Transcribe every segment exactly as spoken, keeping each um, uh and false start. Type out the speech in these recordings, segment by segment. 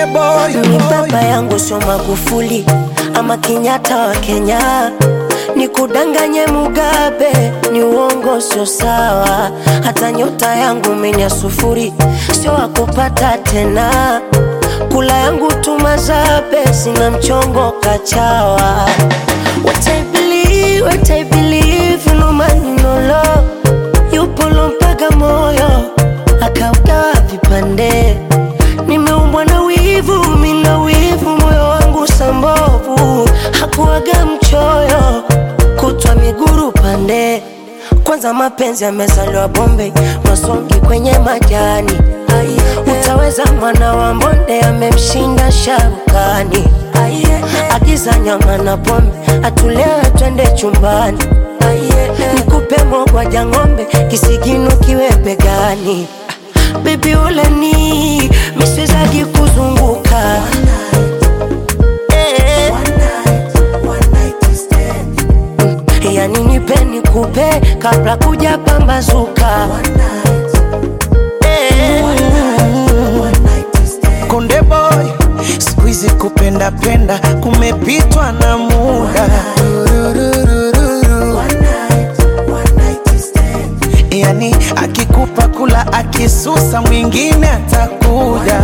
boy, ni baba yangu sio Magufuli ama Kenyatta wa Kenya. Nikudanganye Mugabe ni uongo sio sawa. Hata nyota yangu mimi ya sufuri sio wakupata tena. Kula yangu tumazabe sina mchongo kachawa. What I believe, what I believe, no man no law. Yupo lompaga moyo akaugawa vipande. Nimeumbwa na wivu, mina wivu, moyo wangu sambovu. Hakuwaga mchoyo, kutwa miguru pande. Kwanza mapenzi yamezaliwa Bombay, masongi kwenye majani. Utaweza mwana wa mbonde amemshinda Sharukani. Agiza nyama na pombe, atulewe twende chumbani. Nikupe mogwa ng'ombe, kisigino kiwe begani. Baby ule ni miswezagi kuzunguka. Eh, yani nipe nikupe kabla kuja pambazuka. Eh, Konde boy, squeeze kupenda penda kumepitwa na muda. Yani akikupa kula akisusa mwingine atakuja.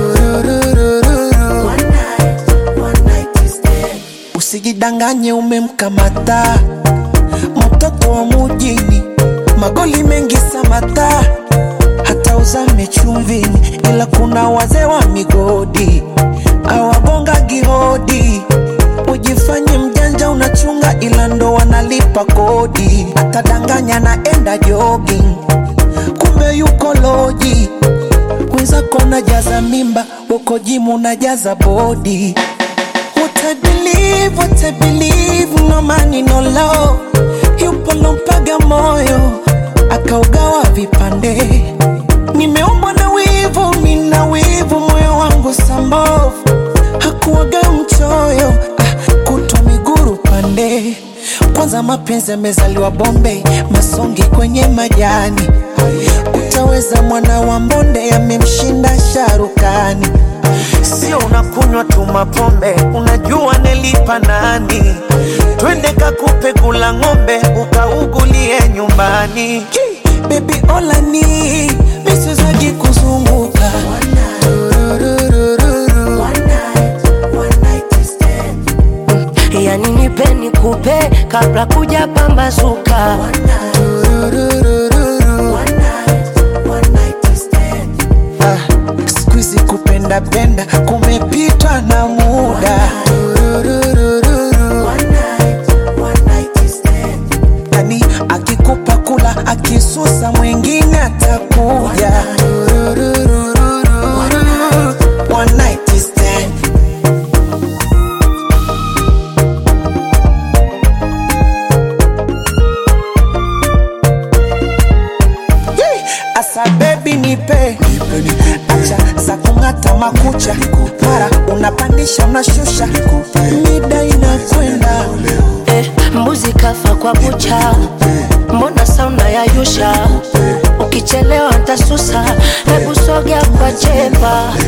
Usijidanganye umemkamata mtoto wa mujini, magoli mengi samata, hata uzame chumvini, ila kuna wazee wa migodi awagonga gihodi. Ujifanye mjanja unachunga, ila ndo wanalipa kodi. Atadanganya naenda jogging, kumbe yuko loji. Wenzako najaza mimba, uko jimu najaza body. What I believe, what I believe, no money no law. Yupo lompaga moyo akaugawa vipande. Nimeumbwa na wivu, mina wivu, moyo wangu sambovu. Hakuwaga mchoyo, ah, kutwa miguru pande. Kwanza mapenzi yamezaliwa Bombay, masongi kwenye majani. Utaweza mwana wa mbonde amemshinda Sharukani. Sio unakunywa tu mapombe, unajua nelipa nani? Twende kakupe kula ng'ombe, ukaugulie nyumbani. Baby ola ni miswezagi kuzunguka. yani nipe nikupe kabla kuja pambazuka. Ah, squeeze kupenda penda kumepitwa na muda. Yani akikupa kula akisusa mwingine atakuja. One night stand. Asa baby nipe, acha za kungata makucha. Mara unapandisha unashusha, mida inakwenda. Eh, mbuzi kafa kwa bucha, mbona sauna ya yusha. Ukichelewa ntasusa, hebu sogea kwa chepa.